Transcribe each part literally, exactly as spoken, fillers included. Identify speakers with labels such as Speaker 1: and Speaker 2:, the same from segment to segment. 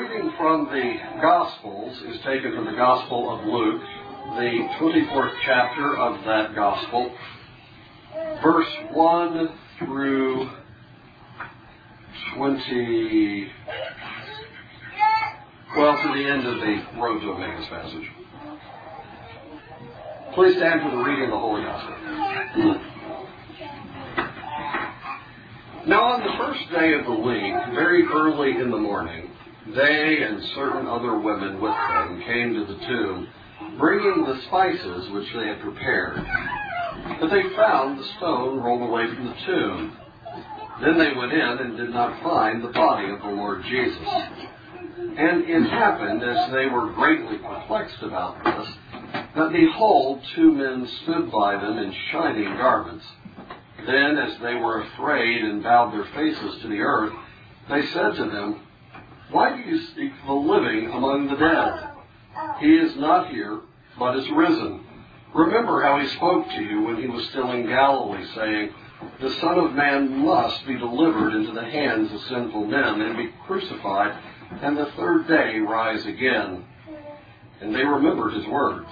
Speaker 1: reading from the Gospels is taken from the Gospel of Luke, the twenty-fourth chapter of that Gospel, verse one through twenty, well, to the end of the Road to Emmaus passage. Please stand for the reading of the Holy Gospel. Now on the first day of the week, very early in the morning, they and certain other women with them came to the tomb, bringing the spices which they had prepared. But they found the stone rolled away from the tomb. Then they went in and did not find the body of the Lord Jesus. And it happened, as they were greatly perplexed about this, that behold, two men stood by them in shining garments. Then, as they were afraid and bowed their faces to the earth, they said to them, "Why do you seek the living among the dead? He is not here, but is risen. Remember how he spoke to you when he was still in Galilee, saying, 'The Son of Man must be delivered into the hands of sinful men and be crucified, and the third day rise again.'" And they remembered his words.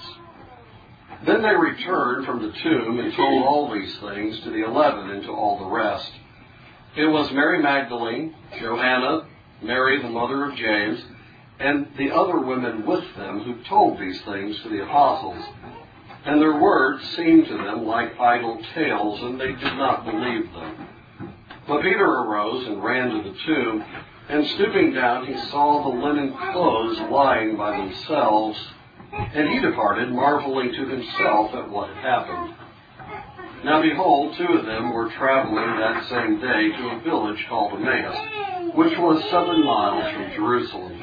Speaker 1: Then they returned from the tomb and told all these things to the eleven and to all the rest. It was Mary Magdalene, Joanna, Mary the mother of James, and the other women with them who told these things to the apostles. And their words seemed to them like idle tales, and they did not believe them. But Peter arose and ran to the tomb, and stooping down he saw the linen clothes lying by themselves, and he departed, marveling to himself at what had happened. Now behold, two of them were traveling that same day to a village called Emmaus, which was seven miles from Jerusalem.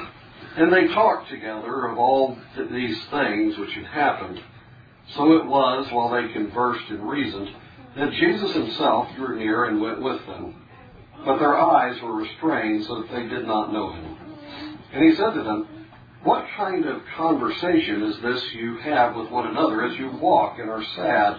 Speaker 1: And they talked together of all these things which had happened. So it was, while they conversed and reasoned, that Jesus himself drew near and went with them. But their eyes were restrained so that they did not know him. And he said to them, "What kind of conversation is this you have with one another as you walk and are sad?"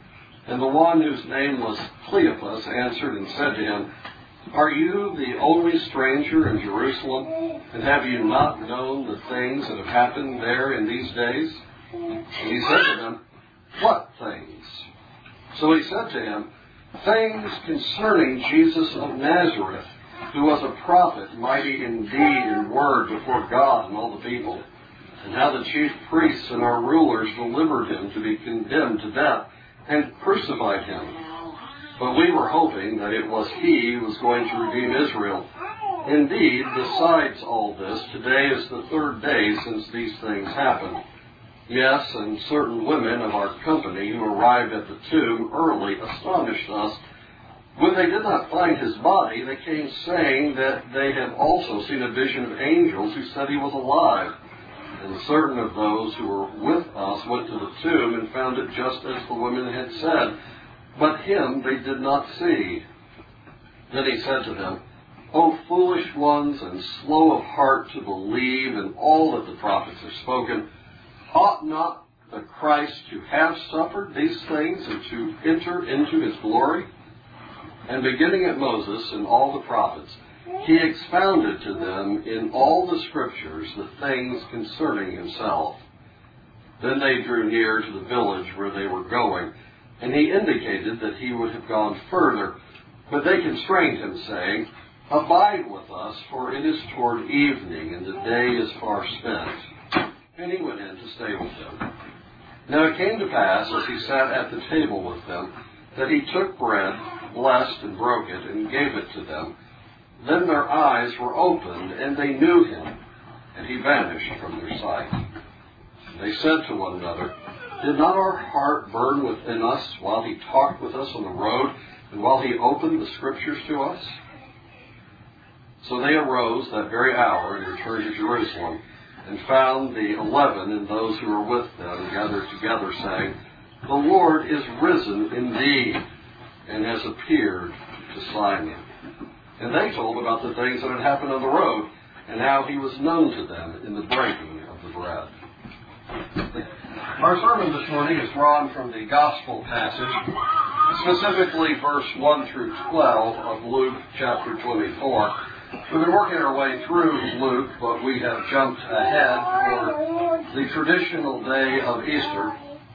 Speaker 1: And the one whose name was Cleopas answered and said to him, "Are you the only stranger in Jerusalem, and have you not known the things that have happened there in these days?" And he said to them, "What things?" So he said to him, "Things concerning Jesus of Nazareth, who was a prophet, mighty in deed and word before God and all the people, and how the chief priests and our rulers delivered him to be condemned to death and crucified him. But we were hoping that it was he who was going to redeem Israel. Indeed, besides all this, today is the third day since these things happened. Yes, and certain women of our company who arrived at the tomb early astonished us. When they did not find his body, they came saying that they had also seen a vision of angels who said he was alive. And certain of those who were with us went to the tomb and found it just as the women had said, but him they did not see." Then he said to them, "O foolish ones and slow of heart to believe in all that the prophets have spoken, ought not the Christ to have suffered these things and to enter into his glory?" And beginning at Moses and all the prophets, he expounded to them in all the scriptures the things concerning himself. Then they drew near to the village where they were going, and he indicated that he would have gone further, but they constrained him, saying, "Abide with us, for it is toward evening, and the day is far spent." And he went in to stay with them. Now it came to pass, as he sat at the table with them, that he took bread, blessed and broke it, and gave it to them. Then their eyes were opened, and they knew him, and he vanished from their sight. They said to one another, "Did not our heart burn within us while he talked with us on the road, and while he opened the scriptures to us?" So they arose that very hour and returned to Jerusalem, and found the eleven and those who were with them gathered together, saying, "The Lord is risen indeed, and has appeared to Simon." And they told about the things that had happened on the road, and how he was known to them in the breaking of the bread. Our sermon this morning is drawn from the Gospel passage, specifically verse one through twelve of Luke chapter twenty-four, We've been working our way through Luke, but we have jumped ahead for the traditional day of Easter.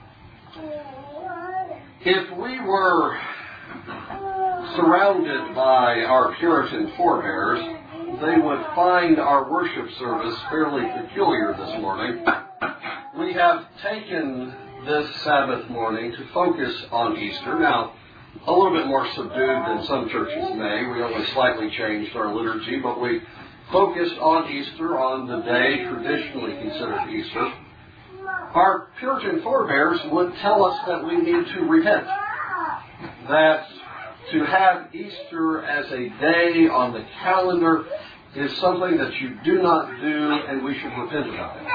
Speaker 1: If we were surrounded by our Puritan forebears, they would find our worship service fairly peculiar this morning. We have taken this Sabbath morning to focus on Easter. Now, a little bit more subdued than some churches may. We only slightly changed our liturgy, but we focused on Easter, on the day traditionally considered Easter. Our Puritan forebears would tell us that we need to repent, that to have Easter as a day on the calendar is something that you do not do, and we should repent about it.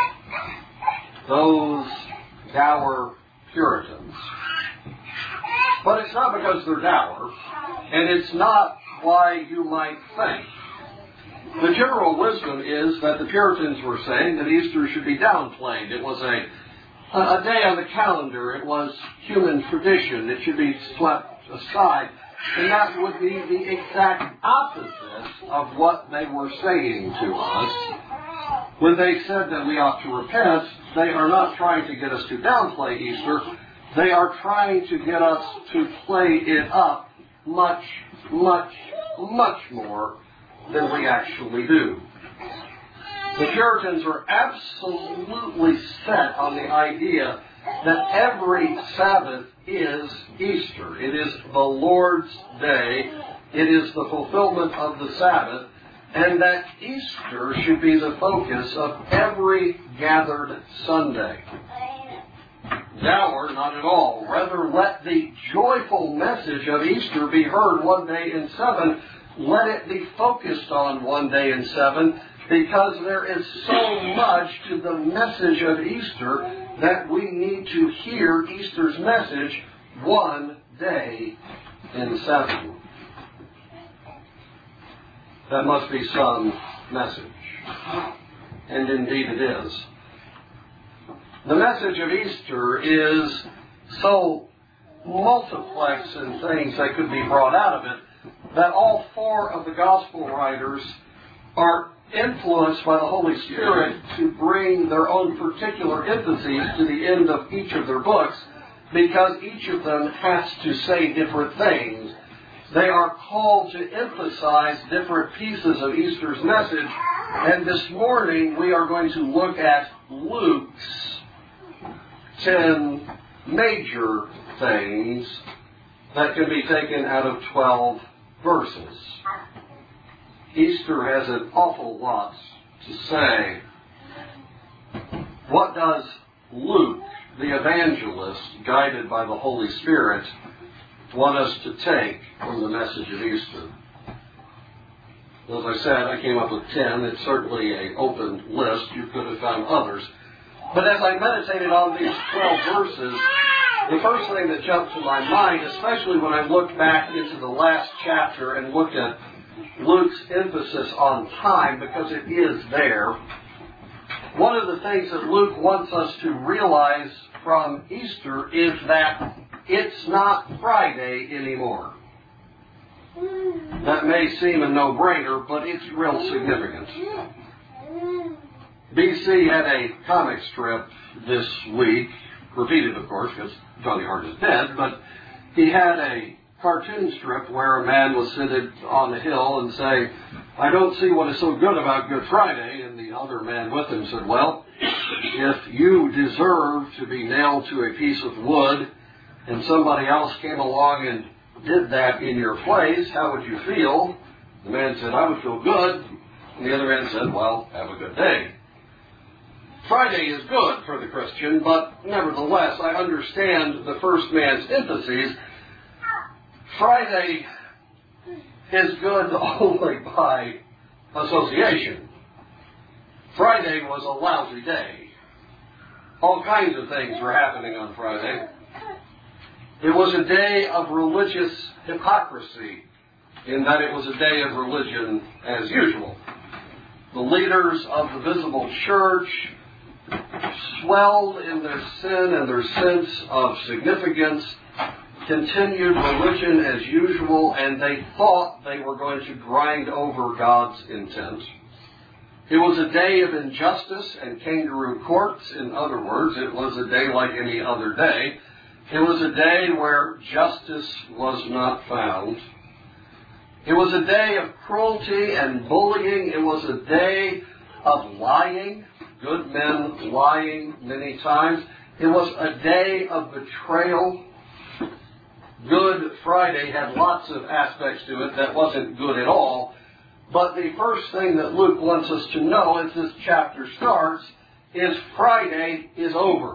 Speaker 1: Those dour Puritans. But it's not because they're dour, and it's not why you might think. The general wisdom is that the Puritans were saying that Easter should be downplayed. It was a, a day on the calendar. It was human tradition. It should be swept aside. And that would be the exact opposite of what they were saying to us. When they said that we ought to repent, they are not trying to get us to downplay Easter. They are trying to get us to play it up much, much, much more than we actually do. The Puritans are absolutely set on the idea that every Sabbath is Easter. It is the Lord's Day. It is the fulfillment of the Sabbath. And that Easter should be the focus of every gathered Sunday. Dour, not at all. Rather, let the joyful message of Easter be heard one day in seven. Let it be focused on one day in seven, because there is so much to the message of Easter that we need to hear Easter's message one day in seven. That must be some message. And indeed it is. The message of Easter is so multiplex in things that could be brought out of it that all four of the gospel writers are influenced by the Holy Spirit to bring their own particular emphases to the end of each of their books, because each of them has to say different things. They are called to emphasize different pieces of Easter's message, and this morning we are going to look at Luke's ten major things that can be taken out of twelve verses. Easter has an awful lot to say. What does Luke, the evangelist, guided by the Holy Spirit, want us to take from the message of Easter? As I said, I came up with ten. It's certainly an open list. You could have found others. But as I meditated on these twelve verses, the first thing that jumped to my mind, especially when I looked back into the last chapter and looked at Luke's emphasis on time, because it is there, one of the things that Luke wants us to realize from Easter is that it's not Friday anymore. That may seem a no-brainer, but it's real significant. B C had a comic strip this week, repeated, of course, because Johnny Hart is dead, but he had a cartoon strip where a man was seated on a hill and saying, "I don't see what is so good about Good Friday." And the other man with him said, "Well, if you deserve to be nailed to a piece of wood and somebody else came along and did that in your place, how would you feel?" The man said, "I would feel good." And the other man said, "Well, have a good day." Friday is good for the Christian, but nevertheless, I understand the first man's emphases. Friday is good only by association. Friday was a lousy day. All kinds of things were happening on Friday. It was a day of religious hypocrisy, in that it was a day of religion as usual. The leaders of the visible church swelled in their sin and their sense of significance, continued religion as usual, and they thought they were going to grind over God's intent. It was a day of injustice and kangaroo courts. In other words, it was a day like any other day. It was a day where justice was not found. It was a day of cruelty and bullying. It was a day of lying, good men lying many times. It was a day of betrayal. Good Friday had lots of aspects to it that wasn't good at all. But the first thing that Luke wants us to know as this chapter starts is Friday is over.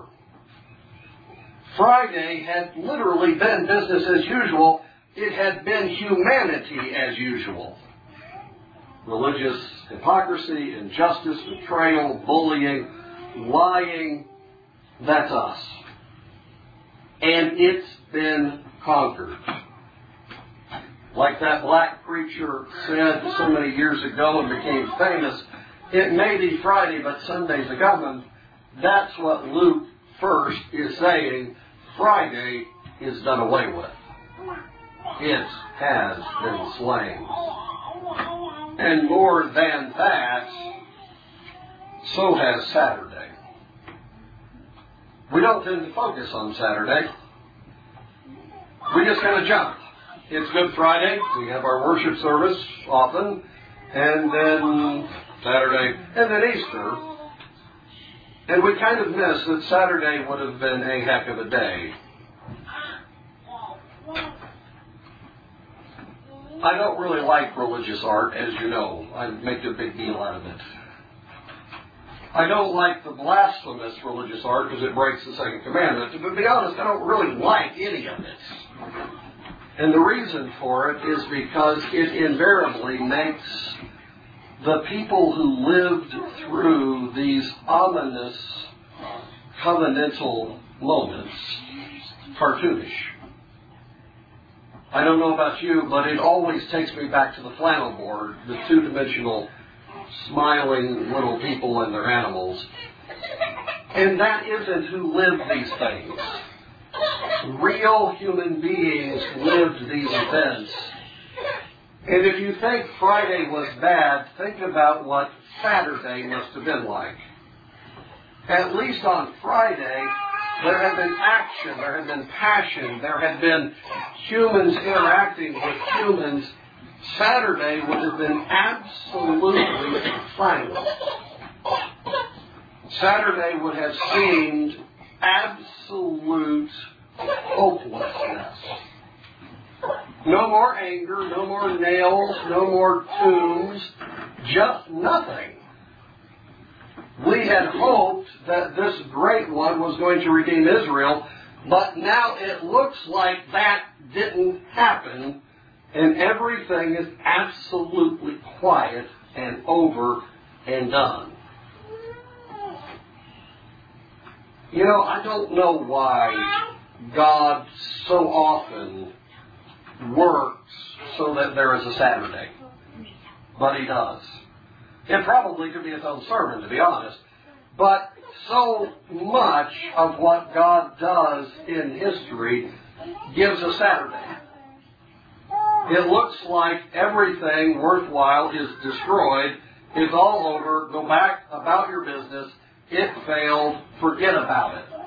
Speaker 1: Friday had literally been business as usual. It had been humanity as usual. Religious hypocrisy, injustice, betrayal, bullying, lying, that's us. And it's been conquered. Like that black preacher said so many years ago and became famous, it may be Friday, but Sunday's a comin'. That's what Luke first is saying. Friday is done away with. It has been slain. And more than that, so has Saturday. We don't tend to focus on Saturday. We just kind of jump. It's Good Friday. We have our worship service often. And then Saturday. And then Easter. And we kind of miss that Saturday would have been a heck of a day. I don't really like religious art, as you know. I make a big deal out of it. I don't like the blasphemous religious art because it breaks the second commandment. But to be honest, I don't really like any of it. And the reason for it is because it invariably makes the people who lived through these ominous covenantal moments cartoonish. I don't know about you, but it always takes me back to the flannel board, the two-dimensional smiling little people and their animals. And that isn't who lived these things. Real human beings lived these events. And if you think Friday was bad, think about what Saturday must have been like. At least on Friday, there had been action, there had been passion, there had been humans interacting with humans. Saturday would have been absolutely silent. Saturday would have seemed absolute hopelessness. No more anger, no more nails, no more tombs, just nothing. We had hoped that this great one was going to redeem Israel, but now it looks like that didn't happen, and everything is absolutely quiet and over and done. You know, I don't know why God so often works so that there is a Saturday, but He does. It probably could be its own sermon, to be honest. But so much of what God does in history gives a Saturday. It looks like everything worthwhile is destroyed. It's all over. Go back about your business. It failed. Forget about it.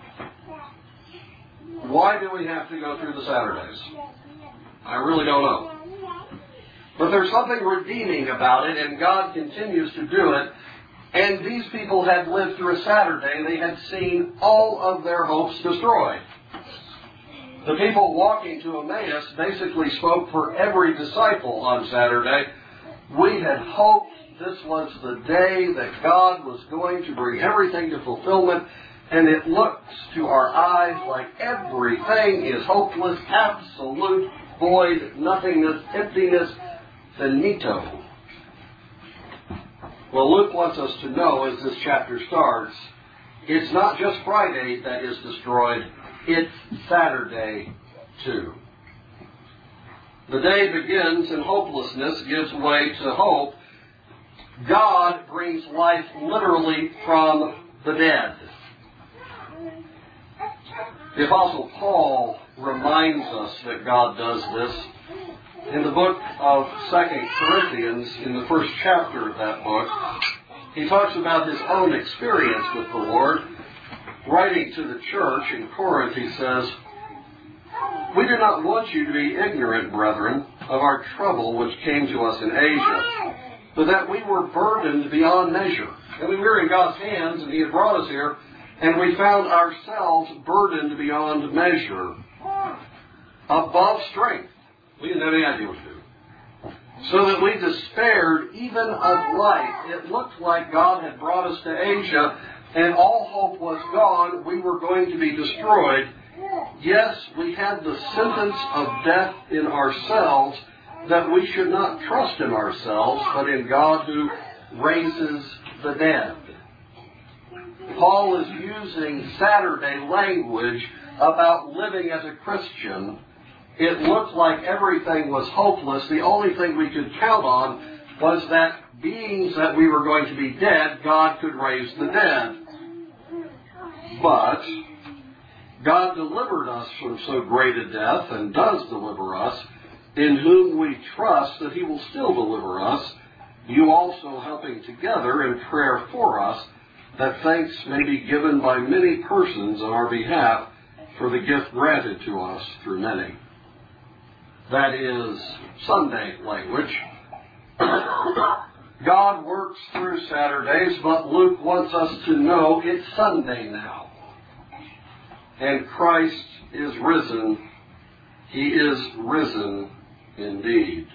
Speaker 1: Why do we have to go through the Saturdays? I really don't know. But there's something redeeming about it, and God continues to do it. And these people had lived through a Saturday. They had seen all of their hopes destroyed. The people walking to Emmaus basically spoke for every disciple on Saturday. We had hoped this was the day that God was going to bring everything to fulfillment, and it looks to our eyes like everything is hopeless, absolute void, nothingness, emptiness, finito. Well, Luke wants us to know as this chapter starts, it's not just Friday that is destroyed, it's Saturday too. The day begins and hopelessness gives way to hope. God brings life literally from the dead. The Apostle Paul reminds us that God does this. In the book of Second Corinthians, in the first chapter of that book, he talks about his own experience with the Lord. Writing to the church in Corinth, he says, "We do not want you to be ignorant, brethren, of our trouble which came to us in Asia, but that we were burdened beyond measure." And we were in God's hands, and he had brought us here, and we found ourselves burdened beyond measure, above strength. We didn't have any idea what to do. So that we despaired even of life. It looked like God had brought us to Asia, and all hope was gone. We were going to be destroyed. Yes, we had the sentence of death in ourselves, that we should not trust in ourselves, but in God who raises the dead. Paul is using Saturday language about living as a Christian. It looked like everything was hopeless. The only thing we could count on was that beings that we were going to be dead, God could raise the dead. But God delivered us from so great a death, and does deliver us, in whom we trust that he will still deliver us, you also helping together in prayer for us, that thanks may be given by many persons on our behalf for the gift granted to us through many. That is Sunday language. God works through Saturdays, but Luke wants us to know it's Sunday now. And Christ is risen. He is risen indeed.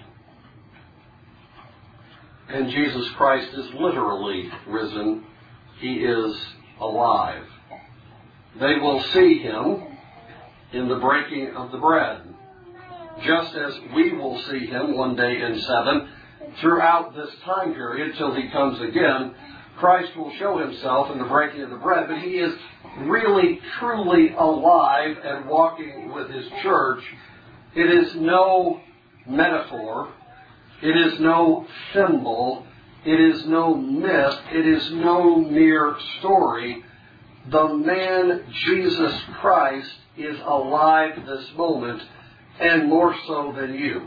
Speaker 1: And Jesus Christ is literally risen. He is alive. They will see him in the breaking of the bread, just as we will see him one day in seven. Throughout this time period, till he comes again, Christ will show himself in the breaking of the bread, but he is really, truly alive and walking with his church. It is no metaphor. It is no symbol. It is no myth. It is no mere story. The man Jesus Christ is alive this moment, and more so than you.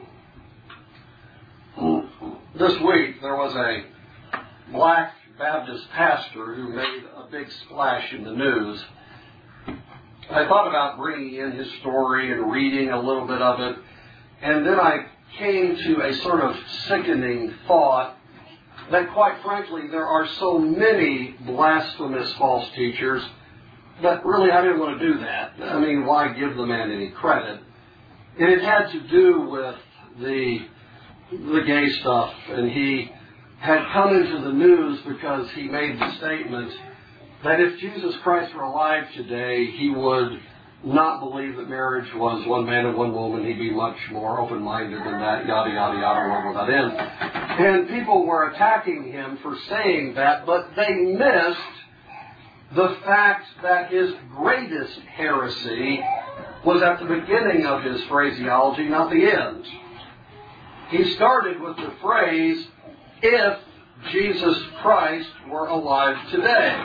Speaker 1: This week there was a black Baptist pastor who made a big splash in the news. I thought about bringing in his story and reading a little bit of it, and then I came to a sort of sickening thought that, quite frankly, there are so many blasphemous false teachers that really I didn't want to do that. I mean, why give the man any credit? And it had to do with the the gay stuff, and he had come into the news because he made the statement that if Jesus Christ were alive today, he would not believe that marriage was one man and one woman. He'd be much more open-minded than that, yada, yada, yada, where will that end? And people were attacking him for saying that, but they missed the fact that his greatest heresy was at the beginning of his phraseology, not the end. He started with the phrase, if Jesus Christ were alive today.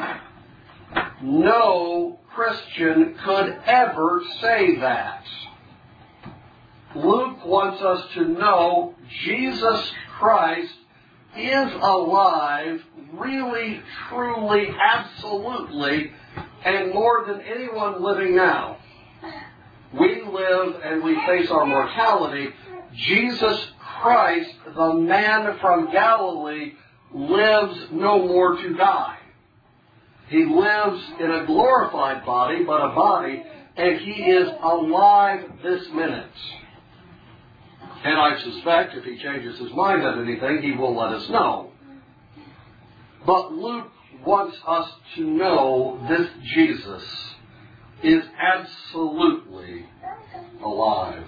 Speaker 1: No Christian could ever say that. Luke wants us to know Jesus Christ is alive, really, truly, absolutely, and more than anyone living now. We live and we face our mortality. Jesus Christ, the man from Galilee, lives no more to die. He lives in a glorified body, but a body, and he is alive this minute. And I suspect if he changes his mind on anything, he will let us know. But Luke wants us to know this Jesus is absolutely alive.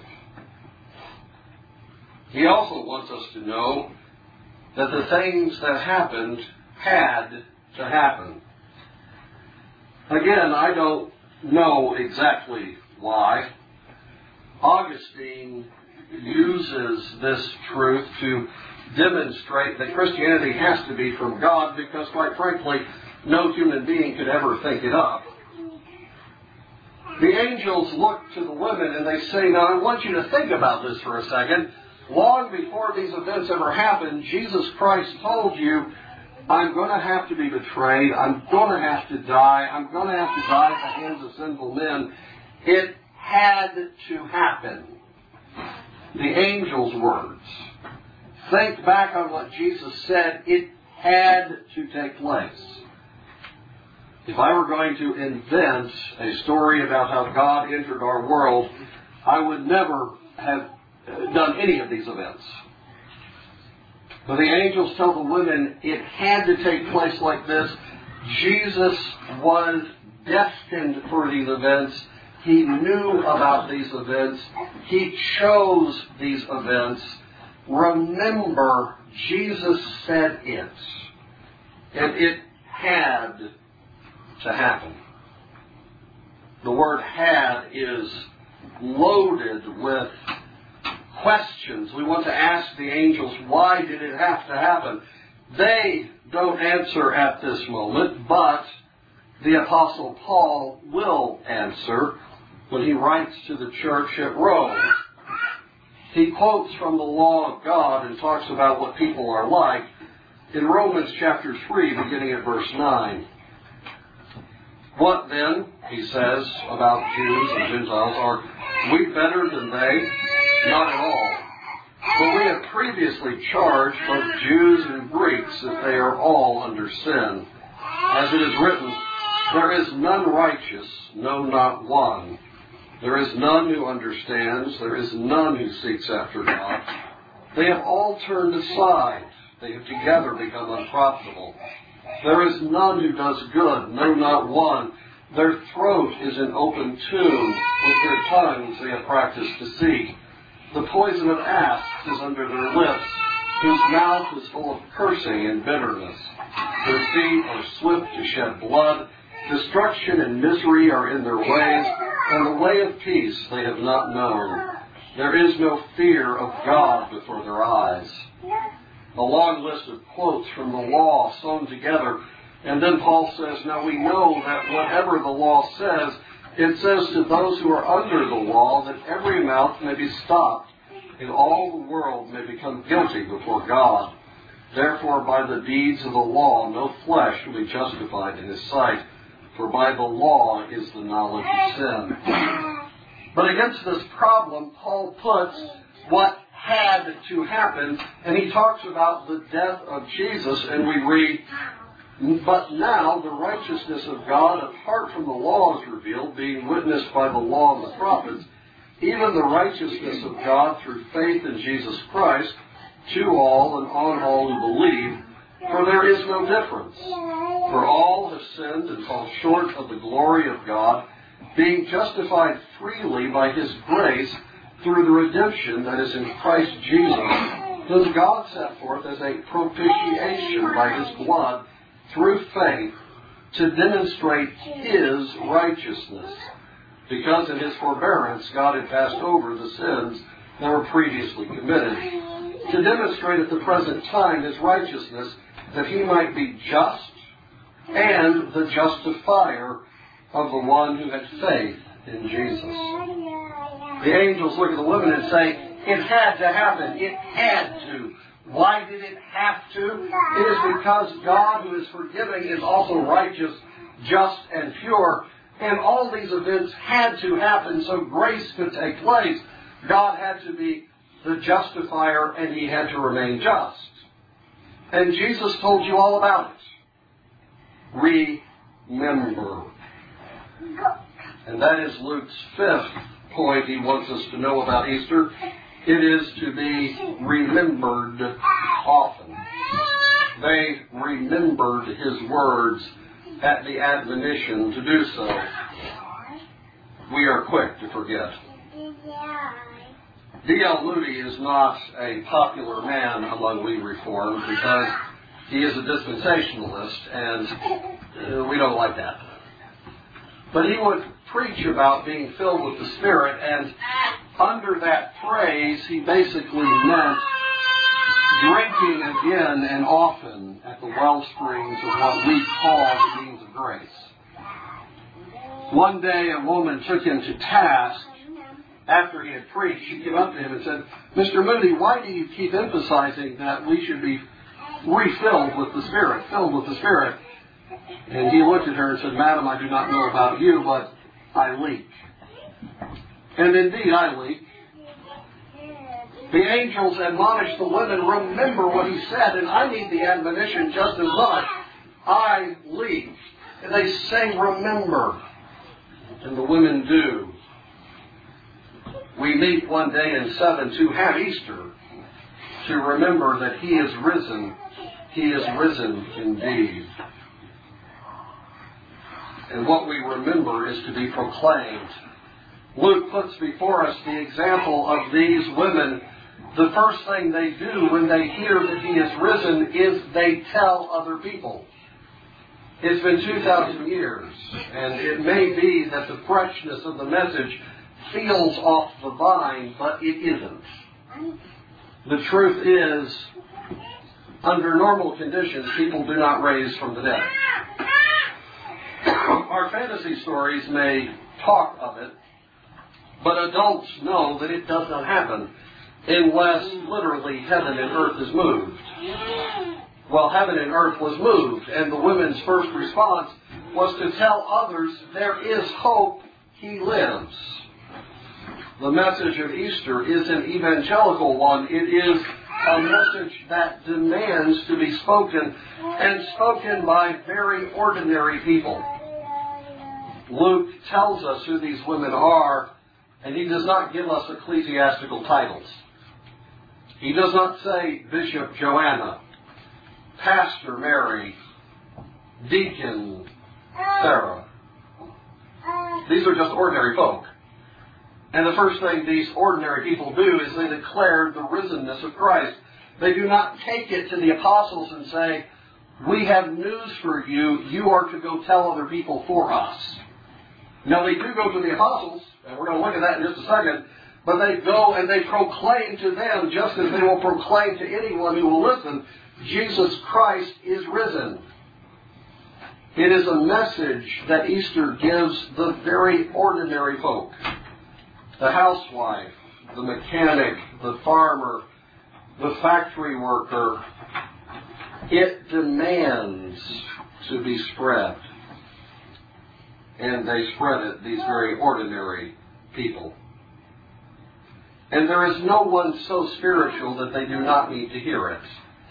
Speaker 1: He also wants us to know that the things that happened had to happen. Again, I don't know exactly why. Augustine uses this truth to demonstrate that Christianity has to be from God because, quite frankly, no human being could ever think it up. The angels look to the women and they say, now I want you to think about this for a second. Long before these events ever happened, Jesus Christ told you, I'm going to have to be betrayed. I'm going to have to die. I'm going to have to die at the hands of sinful men. It had to happen. The angel's words. Think back on what Jesus said. It had to take place. If I were going to invent a story about how God entered our world, I would never have done any of these events. But the angels tell the women it had to take place like this. Jesus was destined for these events. He knew about these events. He chose these events. Remember, Jesus said it. And it had to happen. The word had is loaded with questions. We want to ask the angels, why did it have to happen? They don't answer at this moment, but the Apostle Paul will answer when he writes to the church at Rome. He quotes from the law of God and talks about what people are like in Romans chapter three, beginning at verse nine. What then, he says, about Jews and Gentiles, are we better than they? Not at all. But we have previously charged both Jews and Greeks that they are all under sin. As it is written, there is none righteous, no, not one. There is none who understands. There is none who seeks after God. They have all turned aside. They have together become unprofitable. There is none who does good, no, not one. Their throat is an open tomb. With their tongues they have practiced deceit. The poison of asps is under their lips, whose mouth is full of cursing and bitterness. Their feet are swift to shed blood. Destruction and misery are in their ways, and the way of peace they have not known. There is no fear of God before their eyes. A long list of quotes from the law sewn together. And then Paul says, now we know that whatever the law says, it says to those who are under the law that every mouth may be stopped and all the world may become guilty before God. Therefore, by the deeds of the law, no flesh will be justified in his sight, for by the law is the knowledge of sin. But against this problem, Paul puts what had to happen, and he talks about the death of Jesus, and we read, but now the righteousness of God apart from the law is revealed, being witnessed by the law and the prophets, even the righteousness of God through faith in Jesus Christ, to all and on all who believe, for there is no difference. For all have sinned and fall short of the glory of God, being justified freely by his grace through the redemption that is in Christ Jesus, whom God set forth as a propitiation by his blood through faith to demonstrate his righteousness, because in his forbearance God had passed over the sins that were previously committed, to demonstrate at the present time his righteousness, that he might be just and the justifier of the one who had faith in Jesus. The angels look at the women and say, it had to happen. It had to. Why did it have to? It is because God, who is forgiving, is also righteous, just, and pure. And all these events had to happen so grace could take place. God had to be the justifier, and he had to remain just. And Jesus told you all about it. Remember. And that is Luke's fifth point he wants us to know about Easter. It is to be remembered often. They remembered his words at the admonition to do so. We are quick to forget. D L Moody is not a popular man among we Reformed because he is a dispensationalist, and uh, we don't like that. But he would preach about being filled with the Spirit, and under that phrase, he basically meant drinking again and often at the well springs of what we call the means of grace. One day a woman took him to task after he had preached. She came up to him and said, "Mister Moody, why do you keep emphasizing that we should be refilled with the Spirit, filled with the Spirit?" And he looked at her and said, "Madam, I do not know about you, but I leak." And indeed, I leak. The angels admonished the women, remember what he said, and I need the admonition just as much. I leak. And they say, remember. And the women do. We meet one day in seven to have Easter, to remember that he is risen. He is risen indeed. And what we remember is to be proclaimed. Luke puts before us the example of these women. The first thing they do when they hear that he is risen is they tell other people. It's been two thousand years, and it may be that the freshness of the message feels off the vine, but it isn't. The truth is, under normal conditions, people do not raise from the dead. Our fantasy stories may talk of it, but adults know that it does not happen unless literally heaven and earth is moved. Well, heaven and earth was moved, and the women's first response was to tell others there is hope, he lives. The message of Easter is an evangelical one. It is a message that demands to be spoken, and spoken by very ordinary people. Luke tells us who these women are, and he does not give us ecclesiastical titles. He does not say Bishop Joanna, Pastor Mary, Deacon Sarah. These are just ordinary folk. And the first thing these ordinary people do is they declare the risenness of Christ. They do not take it to the apostles and say, we have news for you, you are to go tell other people for us. Now they do go to the apostles, and we're going to look at that in just a second, but they go and they proclaim to them, just as they will proclaim to anyone who will listen, Jesus Christ is risen. It is a message that Easter gives the very ordinary folk. The housewife, the mechanic, the farmer, the factory worker. It demands to be spread. And they spread it, these very ordinary people. And there is no one so spiritual that they do not need to hear it.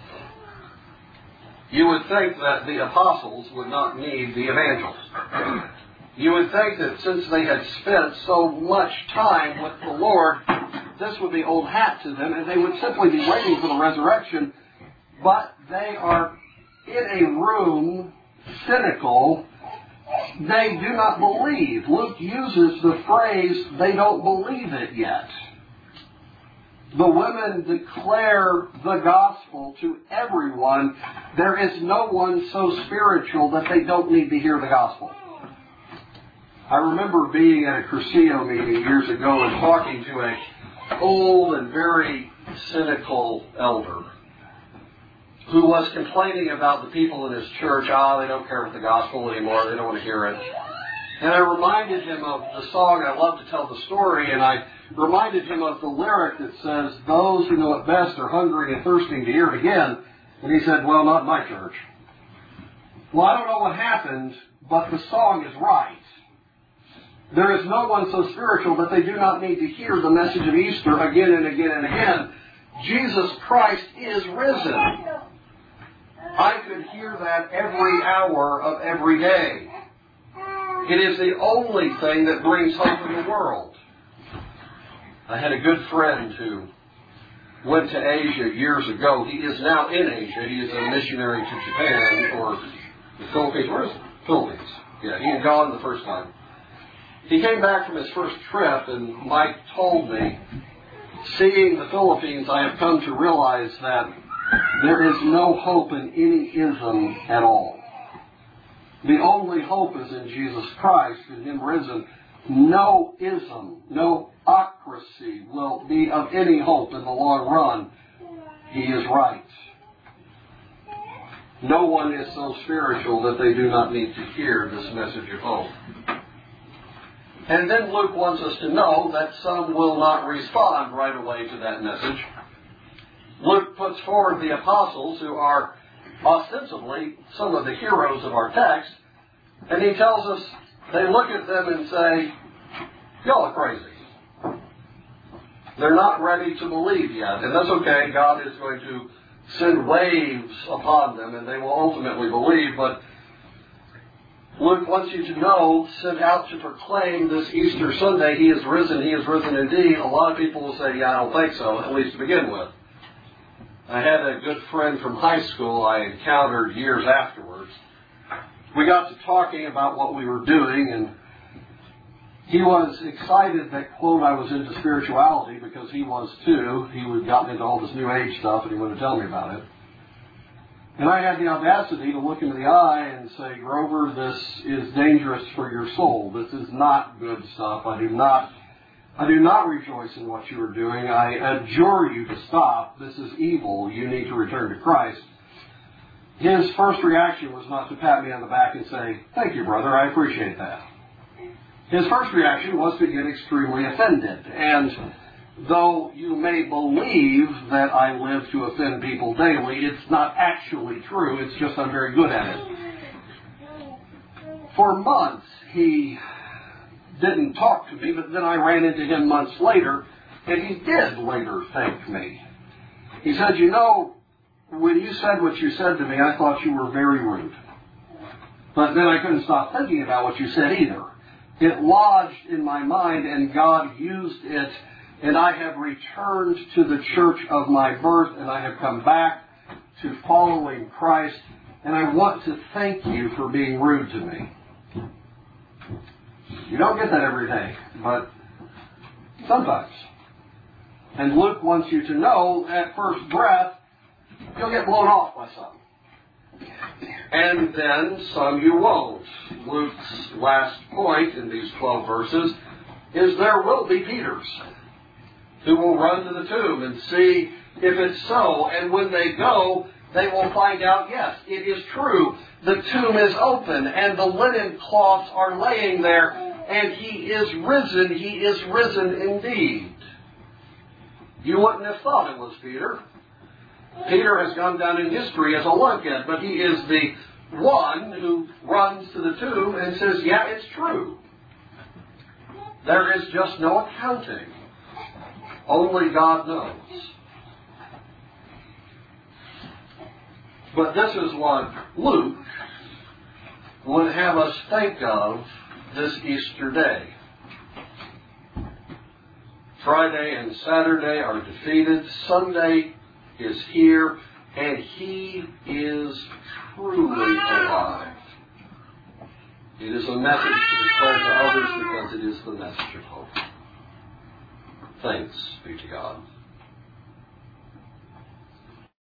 Speaker 1: You would think that the apostles would not need the evangelists. You would think that since they had spent so much time with the Lord, this would be old hat to them, and they would simply be waiting for the resurrection. But they are in a room, cynical. They do not believe. Luke uses the phrase, they don't believe it yet. The women declare the gospel to everyone. There is no one so spiritual that they don't need to hear the gospel. I remember being at a Cursillo meeting years ago and talking to an old and very cynical elder who was complaining about the people in his church. Ah, they don't care about the gospel anymore. They don't want to hear it. And I reminded him of the song, I love to tell the story, and I reminded him of the lyric that says, those who know it best are hungry and thirsting to hear it again. And he said, well, not my church. Well, I don't know what happened, but the song is right. There is no one so spiritual that they do not need to hear the message of Easter again and again and again. Jesus Christ is risen. I could hear that every hour of every day. It is the only thing that brings hope in the world. I had a good friend who went to Asia years ago. He is now in Asia. He is a missionary to Japan or the Philippines. Where is it? Philippines. Yeah, he had gone the first time. He came back from his first trip, and Mike told me, seeing the Philippines, I have come to realize that there is no hope in any ism at all. The only hope is in Jesus Christ, in Him risen. No ism, no ocracy will be of any hope in the long run. He is right. No one is so spiritual that they do not need to hear this message of hope. And then Luke wants us to know that some will not respond right away to that message. Luke puts forward the apostles, who are ostensibly some of the heroes of our text, and he tells us they look at them and say, y'all are crazy. They're not ready to believe yet. And that's okay. God is going to send waves upon them, and they will ultimately believe. But Luke wants you to know, sent out to proclaim this Easter Sunday, He is risen, He is risen indeed. A lot of people will say, yeah, I don't think so, at least to begin with. I had a good friend from high school I encountered years afterwards. We got to talking about what we were doing, and he was excited that, quote, I was into spirituality, because he was too. He had gotten into all this New Age stuff, and he wanted to tell me about it. And I had the audacity to look him in the eye and say, Grover, this is dangerous for your soul. This is not good stuff. I do not, I do not rejoice in what you are doing. I adjure you to stop. This is evil. You need to return to Christ. His first reaction was not to pat me on the back and say, thank you, brother, I appreciate that. His first reaction was to get extremely offended. And though you may believe that I live to offend people daily, it's not actually true. It's just I'm very good at it. For months, he didn't talk to me, but then I ran into him months later, and he did later thank me. He said, you know, when you said what you said to me, I thought you were very rude. But then I couldn't stop thinking about what you said either. It lodged in my mind, and God used it. And I have returned to the church of my birth, and I have come back to following Christ. And I want to thank you for being rude to me. You don't get that every day, but sometimes. And Luke wants you to know, at first breath, you'll get blown off by some. And then some you won't. Luke's last point in these twelve verses is there will be Peters who will run to the tomb and see if it's so. And when they go, they will find out, yes, it is true. The tomb is open and the linen cloths are laying there, and He is risen. He is risen indeed. You wouldn't have thought it was Peter. Peter has gone down in history as a lunkhead, but he is the one who runs to the tomb and says, yeah, it's true. There is just no accounting. Only God knows. But this is what Luke would have us think of this Easter day. Friday and Saturday are defeated. Sunday is here, and He is truly alive. It is a message to declare to others because it is the message of hope. Thanks be to God.